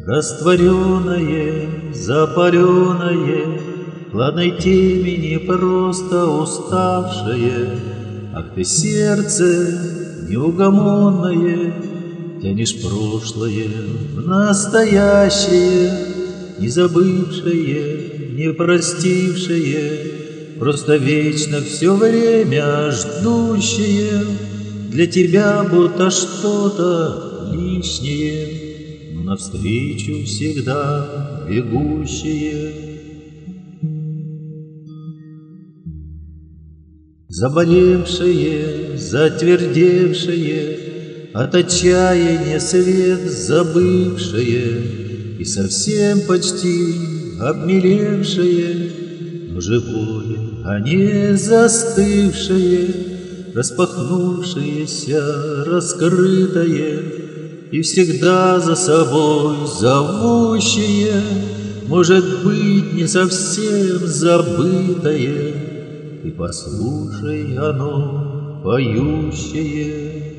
Растворенное, запаленное, хладной темени просто уставшее. Ах ты, сердце неугомонное, тянешь прошлое в настоящее, не забывшее, не простившее, просто вечно все время ждущее, для тебя будто что-то лишнее, но навстречу всегда бегущее. Заболевшее, затвердевшее, от отчаяния свет забывшее и совсем почти обмелевшее, но живое, а не застывшее, распахнувшееся, раскрытое и всегда за собой зовущее, может быть, не совсем забытое, и послушай оно поющее.